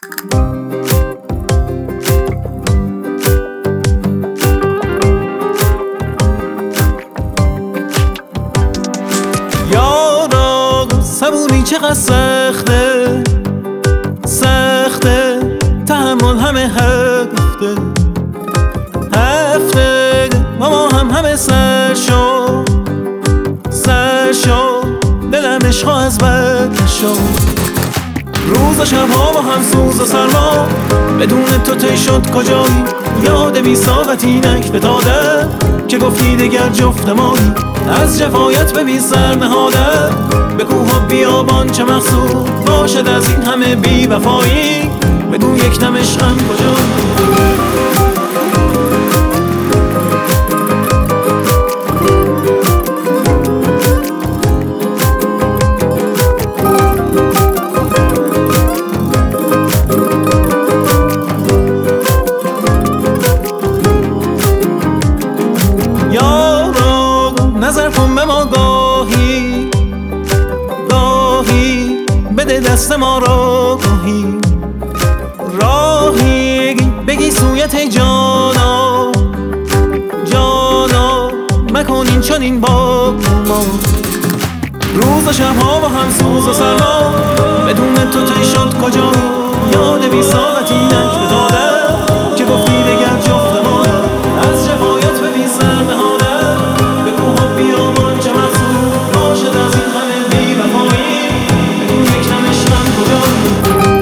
یارا صبوری چقدر سخته سخته، تحمل همه هفته هفته، با ما همه سر شو دلم عشقا از بد نشو. روز و شبها با هم سوز و سرما، بدون تو تی شد کجایی؟ یاد بی ساقتی نک بتاده که گفتی دگر جفت مایی. از جفایت به بی سر نهاده، به کوه و بیابان چه مقصود باشد از این همه بی وفایی؟ بگو یک دم عشقم کجایی؟ نظر کن به ما گاهی بده دست ما را گاهی، راهی بگی سویت جانا مکن این چنین با ما. روز و شبها با هم سوز و سرما، بدون تو تی شد کجایی؟ یاد بی ساقتی نک بتاده که گفتی دگر جفت ما. از جفایت به بی سر نهاده، به کوه و بیابان چه مقصود باشد از این همه بی وفایی؟ بگو یک دم عشقم کجایی؟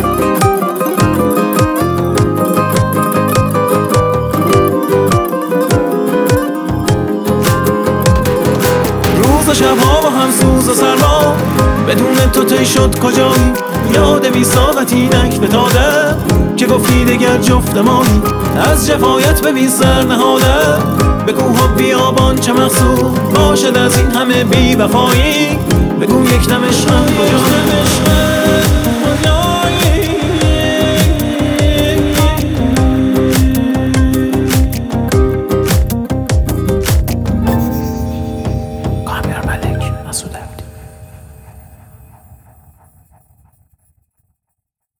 روز و شبها با هم سوز و سرما، بدون تو تی شد کجایی؟ یاد بی ساقتی نک بتاده که گفتی دگر جفت مایی. از جفایت به بی سر نهاده، به کوه و بیابان چه مقصود باشد از این همه بی وفایی؟ بگو یک دم عشقم کجایی؟